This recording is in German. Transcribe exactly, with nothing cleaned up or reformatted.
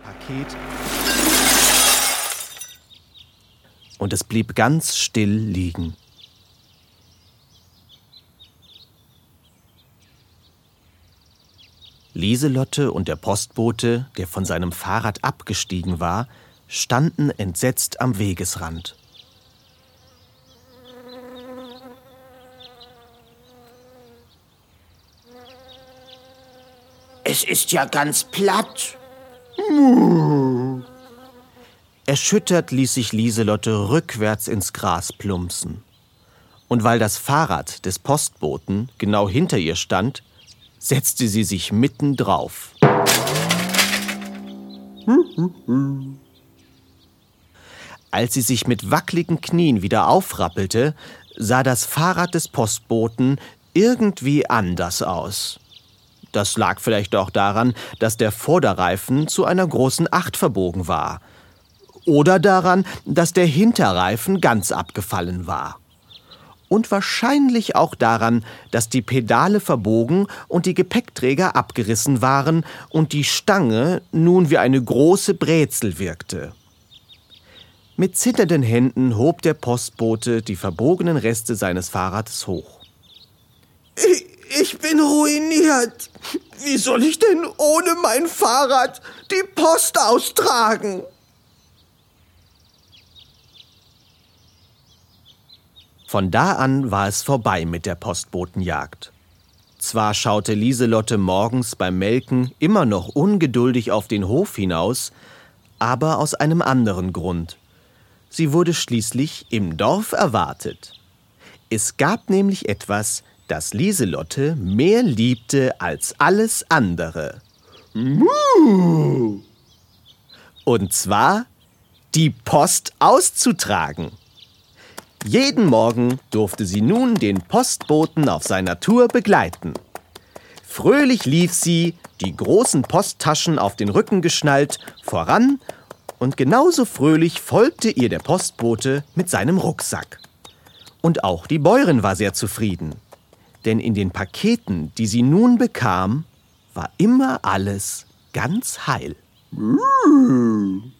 Paket und es blieb ganz still liegen. Lieselotte und der Postbote, der von seinem Fahrrad abgestiegen war, standen entsetzt am Wegesrand. Es ist ja ganz platt. Erschüttert ließ sich Lieselotte rückwärts ins Gras plumpsen. Und weil das Fahrrad des Postboten genau hinter ihr stand, setzte sie sich mitten drauf. Als sie sich mit wackeligen Knien wieder aufrappelte, sah das Fahrrad des Postboten irgendwie anders aus. Das lag vielleicht auch daran, dass der Vorderreifen zu einer großen Acht verbogen war. Oder daran, dass der Hinterreifen ganz abgefallen war. Und wahrscheinlich auch daran, dass die Pedale verbogen und die Gepäckträger abgerissen waren und die Stange nun wie eine große Brezel wirkte. Mit zitternden Händen hob der Postbote die verbogenen Reste seines Fahrrades hoch. Ich, ich bin ruiniert. Wie soll ich denn ohne mein Fahrrad die Post austragen? Von da an war es vorbei mit der Postbotenjagd. Zwar schaute Lieselotte morgens beim Melken immer noch ungeduldig auf den Hof hinaus, aber aus einem anderen Grund. Sie wurde schließlich im Dorf erwartet. Es gab nämlich etwas, das Lieselotte mehr liebte als alles andere. Und zwar die Post auszutragen. Jeden Morgen durfte sie nun den Postboten auf seiner Tour begleiten. Fröhlich lief sie, die großen Posttaschen auf den Rücken geschnallt, voran und genauso fröhlich folgte ihr der Postbote mit seinem Rucksack. Und auch die Bäuerin war sehr zufrieden, denn in den Paketen, die sie nun bekam, war immer alles ganz heil.